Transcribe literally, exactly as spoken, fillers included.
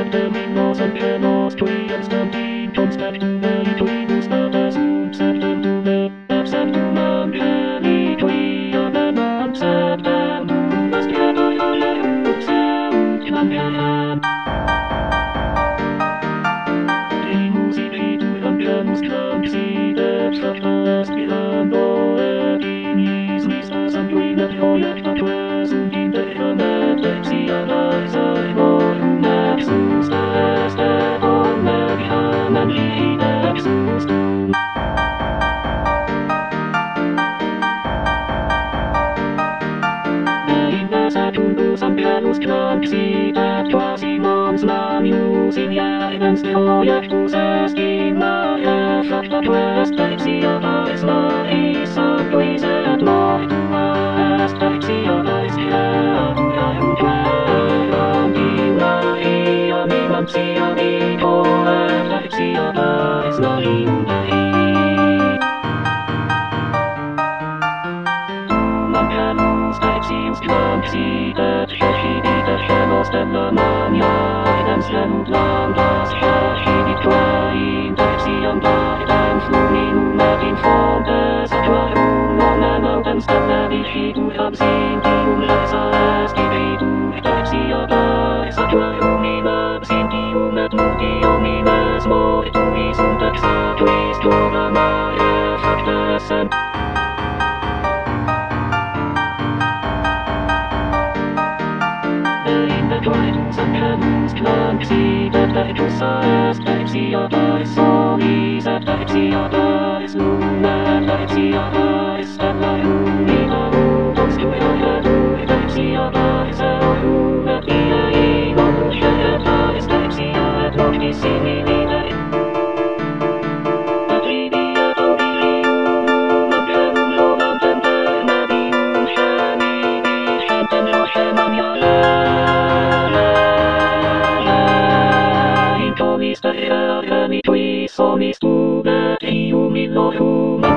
terminos enteros tui extendin conspectum velituibus notas subsectum tuve absectum angeli tui ameno absectum astiato iolaeum seum evangeliam Dei musici tui ambienus transide scepta est ilando et ignis listas ambuina proiectatus undin decomet exianaisa evorum exus est evom mediam angeli exus tum Secundus ambienus transidet quasimons lanius in ievens de hoiectus est in mare fractatus est exiatis laris sanguis et mortua est exiatis creatura ut in laiam emanciamito et exiatis laium Dei Mancanus exius transidet cescidit scenos della mania idem scenunt landas cescidit quae etiam dactem fluminum et in fontes aquarum non emotem stella dicitur absintium lesa est dividum exiatis aquarum in absintium et nutium in es mortuis sunt exatuis cura mare facta essent Quaetus ambienus transidet vetus est exiatis solis et exiatis luna et exiatis stellarum ita utus tuia et exiatis eorum et iei modus et exia et noctis similite et ridiet obilium ambienum lovantem per medium sceni scentem Joche maniale Sonis tu et ium illorum